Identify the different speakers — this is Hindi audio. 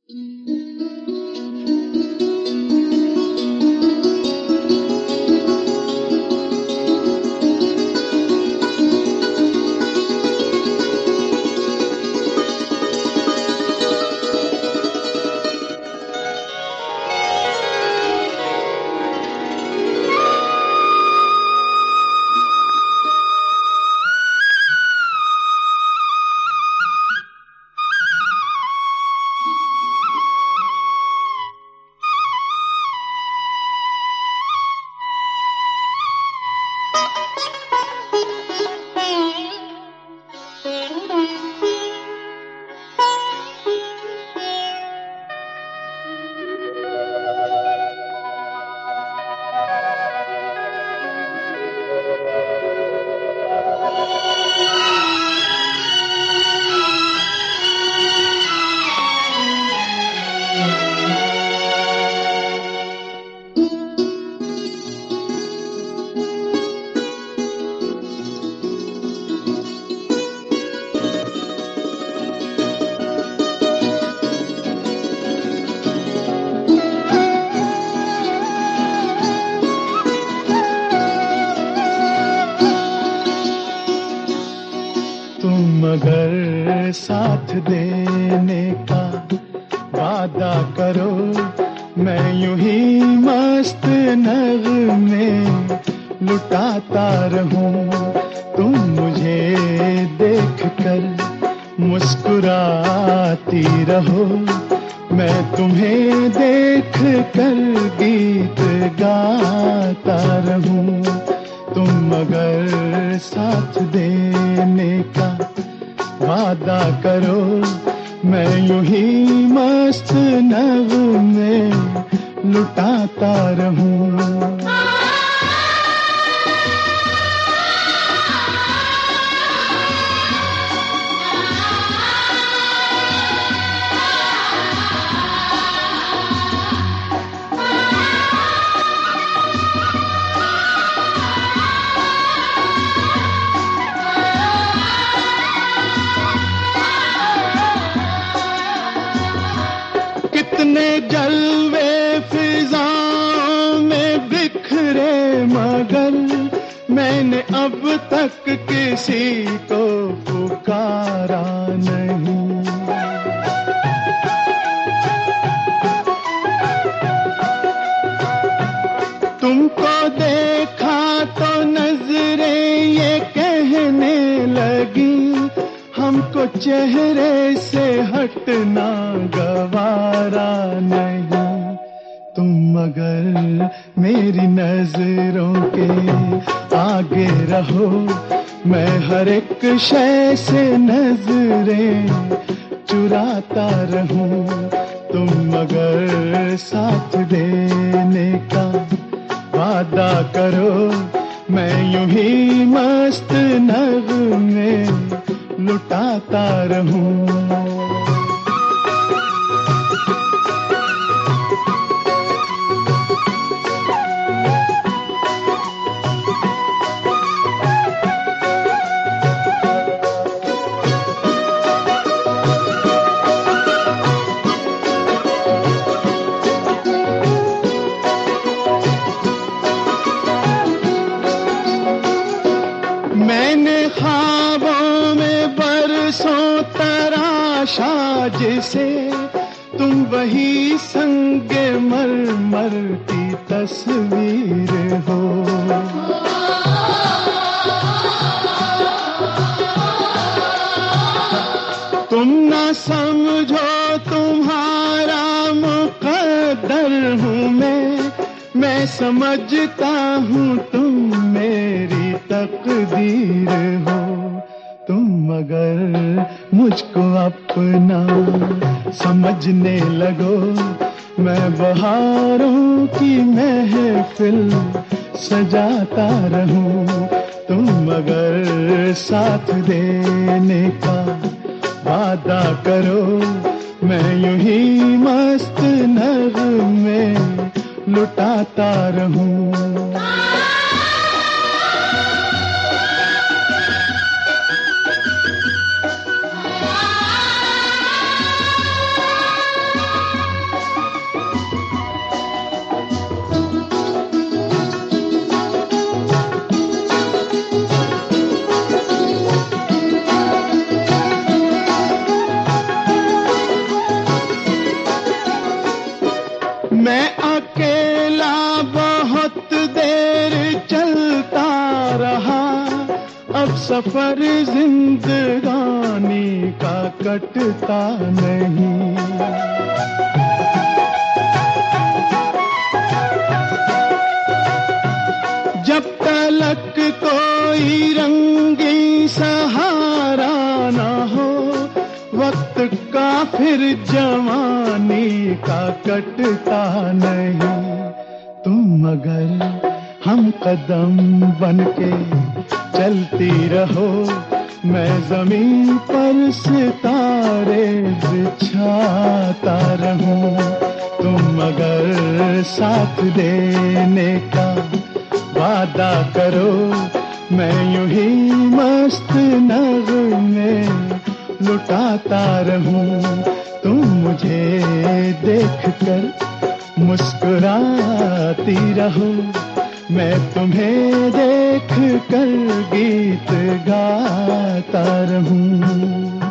Speaker 1: मगर साथ देने का वादा करो, मैं यूं ही मस्त नगमे लुटाता रहूं। तुम मुझे देख कर मुस्कुराती रहो, मैं तुम्हें देख कर गीत गाता रहूं। तुम मगर साथ देने का वादा करो, मैं यूं ही मस्त नगमे लुटाता रहूं। कितने जलवे फिजाओं में बिखरे, मगर मैंने अब तक किसी को पुकारा नहीं। तुमको देखा तो नजरें ये कहने लगी, हमको चेहरे से हटना गवारा नहीं। तुम मगर मेरी नजरों के आगे रहो, मैं हर एक शय से नजरें चुराता रहूं। तुम मगर साथ देने का वादा करो, मैं यूं ही मस्त नगमे लुटाता रहूं। मैंने ख्वाबों में बरसों तराशा जिसे, तुम वही संगे मरमर की तस्वीर हो। तुम ना समझो तुम्हारा मुकद्दर हूँ मैं समझता हूँ तुम मेरी तकदीर हो। तुम मगर मुझको अपना समझने लगो, मैं बहारों की महफिल सजाता रहूं। तुम मगर साथ देने का वादा करो, मैं यूं ही मस्त नगमे लुटाता रहूं। सफर जिंदगानी का कटता नहीं। जब तलक कोई रंगी सहारा ना हो, वक्त का फिर जवानी का कटता नहीं। तुम अगर हम कदम बनके चलती रहो, मैं जमीन पर सितारे बिछाता रहूं। तुम अगर साथ देने का वादा करो, मैं यूं ही मस्त नगमे लुटाता रहूं। तुम मुझे देखकर मुस्कुराती रहो, मैं तुम्हें देख कर गीत गाता रहूं।